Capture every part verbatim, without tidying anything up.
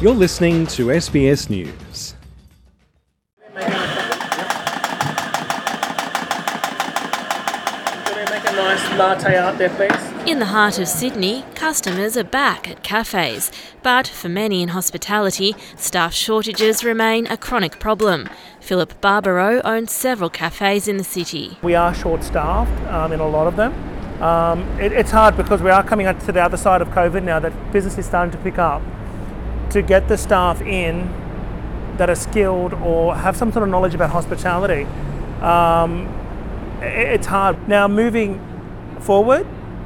You're listening to S B S News. Make a nice latte art there, please. In the heart of Sydney, customers are back at cafes, but for many in hospitality, staff shortages remain a chronic problem. Philip Barbaro owns several cafes in the city. We are short-staffed um, in a lot of them. Um, it, it's hard because we are coming out to the other side of COVID now that business is starting to pick up. To get the staff in that are skilled or have some sort of knowledge about hospitality, um, it, it's hard. Now moving forward,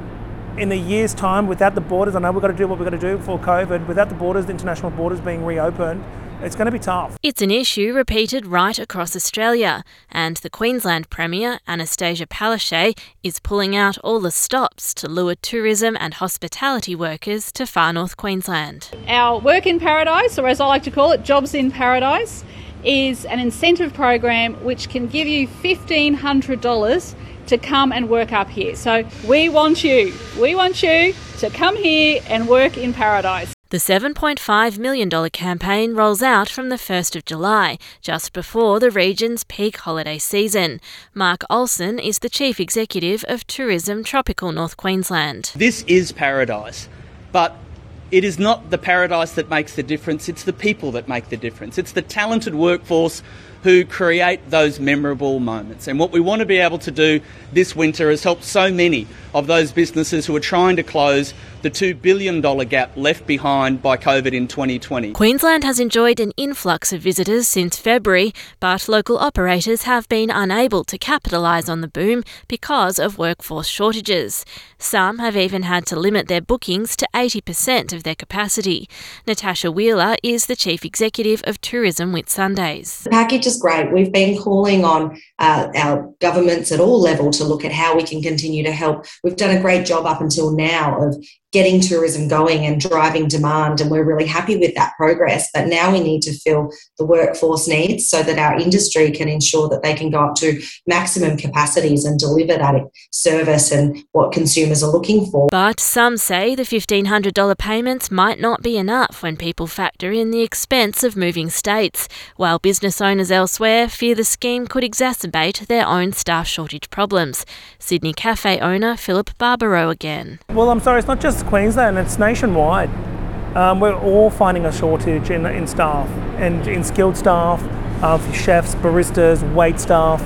in a year's time, without the borders, I know we've got to do what we've got to do for COVID, without the borders, the international borders being reopened, it's going to be tough. It's an issue repeated right across Australia, and the Queensland Premier, Anastasia Palaszczuk, is pulling out all the stops to lure tourism and hospitality workers to far north Queensland. Our Work in Paradise, or as I like to call it, Jobs in Paradise, is an incentive program which can give you fifteen hundred dollars to come and work up here. So we want you, we want you to come here and work in paradise. The seven point five million dollars campaign rolls out from the first of July, just before the region's peak holiday season. Mark Olsen is the Chief Executive of Tourism Tropical North Queensland. This is paradise, but it is not the paradise that makes the difference, it's the people that make the difference. It's the talented workforce who create those memorable moments. And what we want to be able to do this winter is help so many of those businesses who are trying to close the two billion dollars gap left behind by COVID in twenty twenty. Queensland has enjoyed an influx of visitors since February, but local operators have been unable to capitalise on the boom because of workforce shortages. Some have even had to limit their bookings to eighty percent of their capacity. Natasha Wheeler is the Chief Executive of Tourism Whitsundays. The package is great. We've been calling on uh, our governments at all levels to look at how we can continue to help. We've done a great job up until now of getting tourism going and driving demand, and we're really happy with that progress. But now we need to fill the workforce needs so that our industry can ensure that they can go up to maximum capacities and deliver that service and what consumers are looking for. But some say the fifteen hundred dollars payments might not be enough when people factor in the expense of moving states, while business owners elsewhere fear the scheme could exacerbate their own staff shortage problems. Sydney cafe owner Philip Barbaro again. Well, I'm sorry, it's not just Queensland, it's nationwide. Um, we're all finding a shortage in, in staff and in skilled staff, uh, chefs, baristas, wait staff.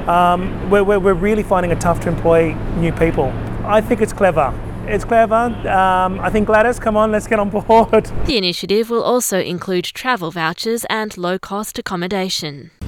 Um, we're, we're, we're really finding it tough to employ new people. I think it's clever. It's clever. Um, I think Gladys, come on, let's get on board. The initiative will also include travel vouchers and low-cost accommodation.